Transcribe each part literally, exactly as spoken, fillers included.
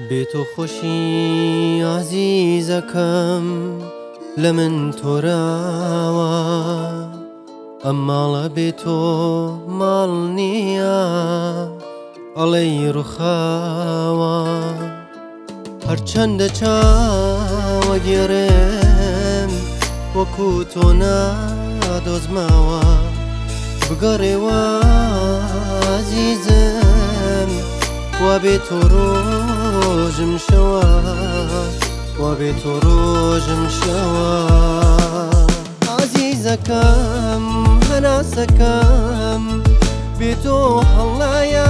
بێتۆ خۆشی عەزیزەکەم لە من تۆراوە، ئەم ماڵە بێتۆ ماڵ نییە ئەڵەی ڕووخاوە. هەرچەندە چاوە گێڕێم وەکو تۆ نادۆزماوە، بگەڕێوە عەزیزم وا بێتۆ ڕۆژم شەوە، وا بێتۆ ڕۆژم شەوە. عەزیزەکەم هەناسەکەم بێتۆ هەڵایە،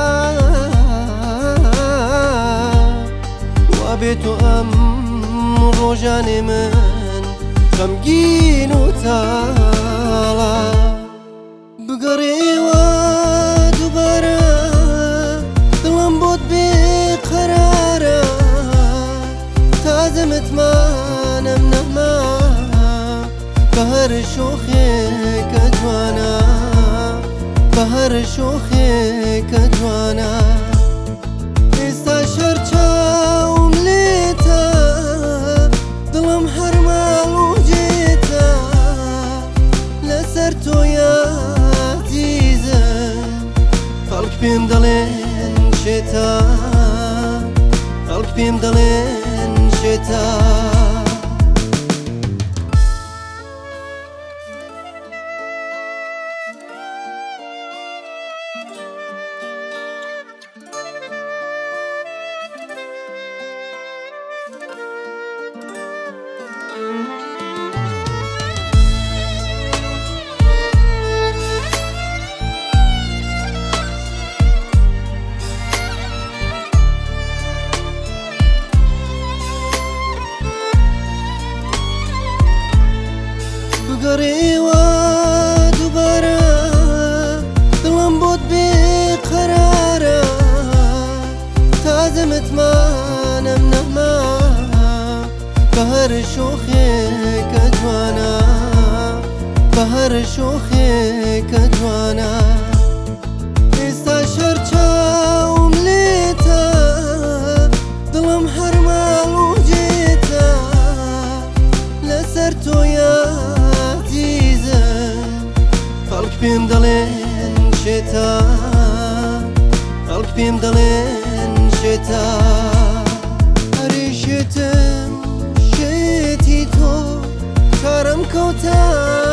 وا بێتۆ ئەم ڕۆژانێ من غەمگین و تاڵە. بگەڕێوە دووبارە دڵم بۆت بێقەرارە، تازە متمانەم نەما بە هەر شۆخێکە جوانە، بە هەر شۆخێکە جوانە. ئێستا شەر چاوم لێتە، دڵم هەر ماڵ و جێتە لەسەر تۆیە عەزیزم. خەڵک پێم دەڵێن شێتە، خەڵک پێم دەڵێن شێتە. بگەڕێوە دووبارە دڵم بۆت بێقەرارە، تازە متمانەم نەما بە هەر شۆخێکە جوانە، بە هەر شۆخێکە جوانە. ئێستا شەر چاوم لێتە، دڵم هەر ماڵ و جێتە لەسەر تۆیە عەزیزم. خەڵک پێم دەڵێن شێتە، خەڵک پێم دەڵێن شێتە. هەرێ شێتم شێتی تۆ کارم کەوتە.